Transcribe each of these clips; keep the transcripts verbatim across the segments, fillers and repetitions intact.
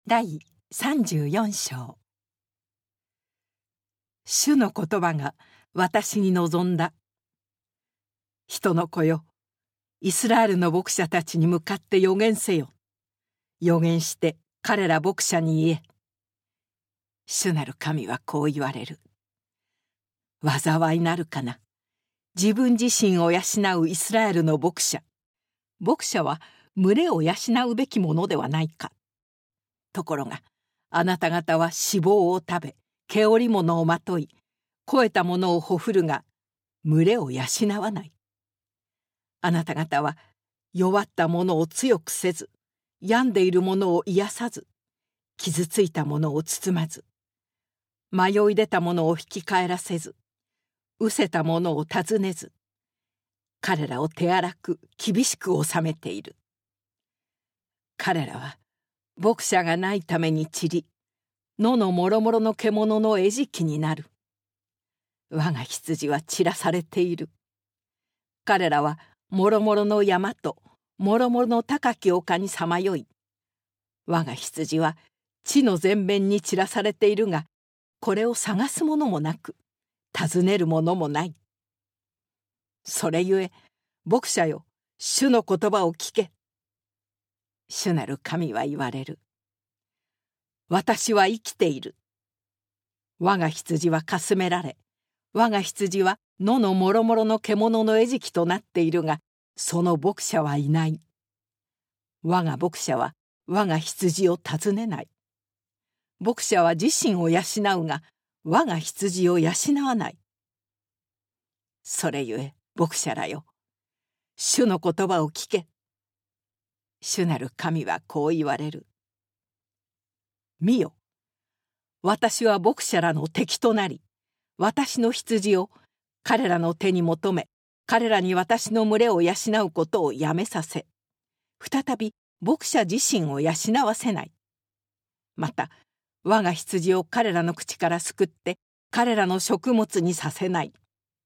第さんじゅうよん章。主の言葉が私に望んだ。人の子よ、イスラエルの牧者たちに向かって預言せよ。預言して彼ら牧者に言え。主なる神はこう言われる。災いなるかな。自分自身を養うイスラエルの牧者。牧者は群れを養うべきものではないか。ところが、あなた方は脂肪を食べ、毛織物をまとい、肥えたものをほふるが、群れを養わない。あなた方は弱ったものを強くせず、病んでいるものを癒さず、傷ついたものを包まず、迷い出たものを引き返らせず、失せたものを尋ねず、彼らを手荒く厳しく治めている。彼らは牧者がないために散り、野のもろもろの獣の餌食になる。我が羊は散らされている。彼らはもろもろの山ともろもろの高き丘にさまよい、我が羊は地の全面に散らされているが、これを探すものもなく、尋ねるものもない。それゆえ、牧者よ、主の言葉を聞け。主なる神は言われる。私は生きている。我が羊はかすめられ、我が羊は野のもろもろの獣の餌食となっているが、その牧者はいない。我が牧者は我が羊を尋ねない。牧者は自身を養うが、我が羊を養わない。それゆえ、牧者らよ、主の言葉を聞け。主なる神はこう言われる。見よ、私は牧者らの敵となり、私の羊を彼らの手に求め、彼らに私の群れを養うことをやめさせ、再び牧者自身を養わせない。また、我が羊を彼らの口から救って、彼らの食物にさせない。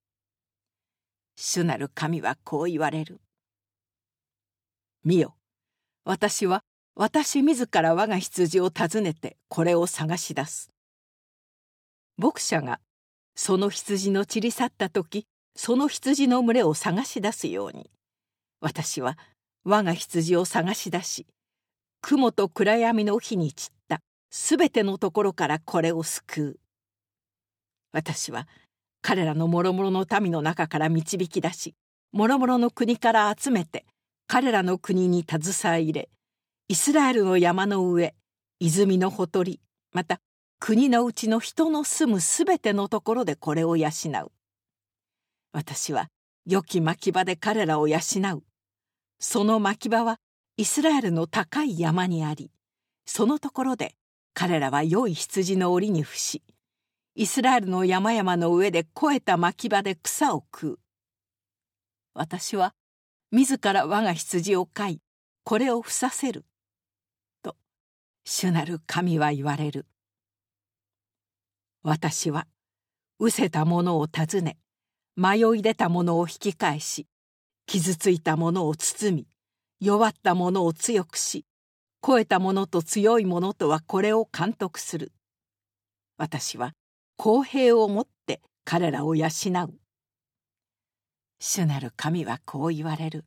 主なる神はこう言われる。見よ、私は私自ら我が羊を訪ねてこれを探し出す。牧者がその羊の散り去った時、その羊の群れを探し出すように、私は我が羊を探し出し、雲と暗闇の日に散ったすべてのところからこれを救う。私は彼らのもろもろの民の中から導き出し、もろもろの国から集めて、彼らの国に携え入れ、イスラエルの山の上、泉のほとり、また国のうちの人の住むすべてのところでこれを養う。私は良き牧場で彼らを養う。その牧場はイスラエルの高い山にあり、そのところで彼らは良い羊の檻に伏し、イスラエルの山々の上で肥えた牧場で草を食う。私は自ら我が羊を飼い、これを伏させる。と、主なる神は言われる。私は、失せたものを尋ね、迷い出たものを引き返し、傷ついたものを包み、弱ったものを強くし、肥えたものと強いものとはこれを監督する。私は、公平をもって彼らを養う。主なる神はこう言われる。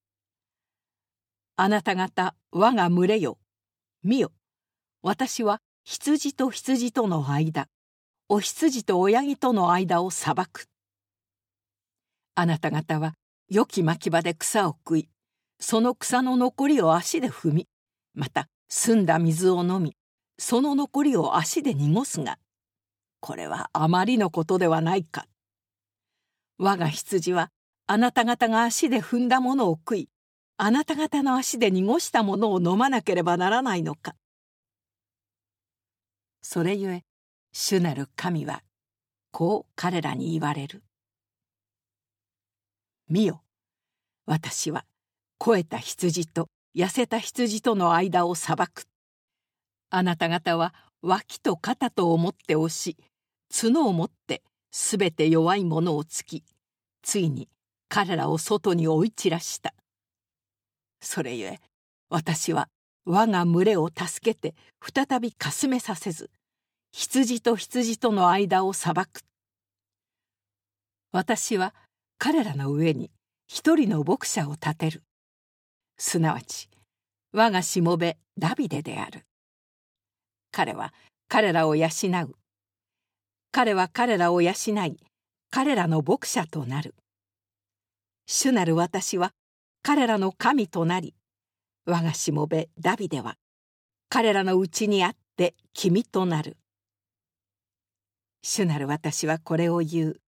あなた方、我が群れよ、見よ、私は羊と羊との間、お羊と親木との間を裁く。あなた方は良き牧場で草を食い、その草の残りを足で踏み、また澄んだ水を飲み、その残りを足で濁すが、これはあまりのことではないか。我が羊はあなた方が足で踏んだものを食い、あなた方の足で濁したものを飲まなければならないのか。それゆえ、主なる神は、こう彼らに言われる。見よ、私は、肥えた羊と痩せた羊との間を裁く。あなた方は、脇と肩とを持って押し、角を持ってすべて弱いものを突き、ついに彼らを外に追い散らした。それゆえ、私は我が群れを助けて再びかすめさせず、羊と羊との間を裁く。私は彼らの上に一人の牧者を立てる。すなわち我がしもべダビデである。彼は彼らを養う。彼は彼らを養い、彼らの牧者となる。主なる私は彼らの神となり、我がしもべダビデは彼らのうちにあって君となる。主なる私はこれを言う。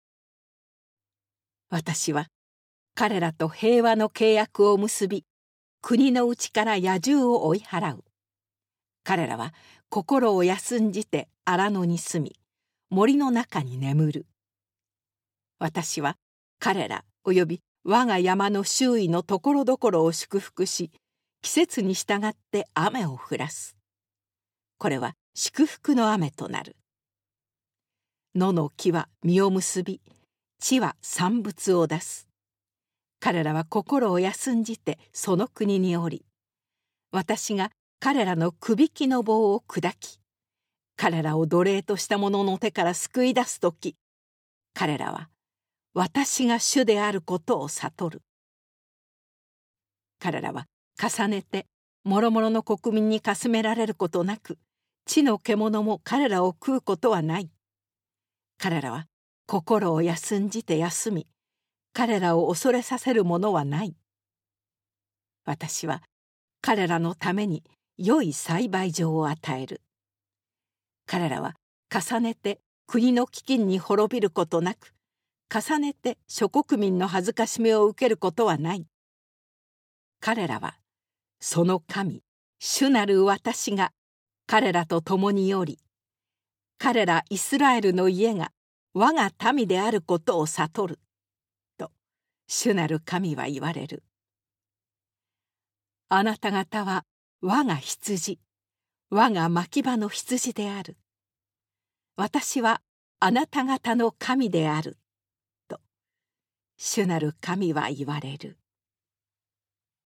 私は彼らと平和の契約を結び、国のうちから野獣を追い払う。彼らは心を休んじて荒野に住み、森の中に眠る。私は彼らおよび我が山の周囲のところどころを祝福し、季節に従って雨を降らす。これは祝福の雨となる。野の木は実を結び、地は産物を出す。彼らは心を休んじてその国におり、私が彼らのくびきの棒を砕き、彼らを奴隷とした者の手から救い出すとき、彼らは私が主であることを悟る。彼らは重ねて諸々の国民にかすめられることなく、地の獣も彼らを食うことはない。彼らは心を休んじて休み、彼らを恐れさせるものはない。私は彼らのために良い栽培場を与える。彼らは重ねて国の飢饉に滅びることなく、重ねて諸国民の恥ずかしめを受けることはない。彼らはその神、主なる私が彼らと共におり、彼らイスラエルの家が我が民であることを悟る。と主なる神は言われる。あなた方は我が羊、我が牧場の羊である。私はあなた方の神である。と主なる神は言われる。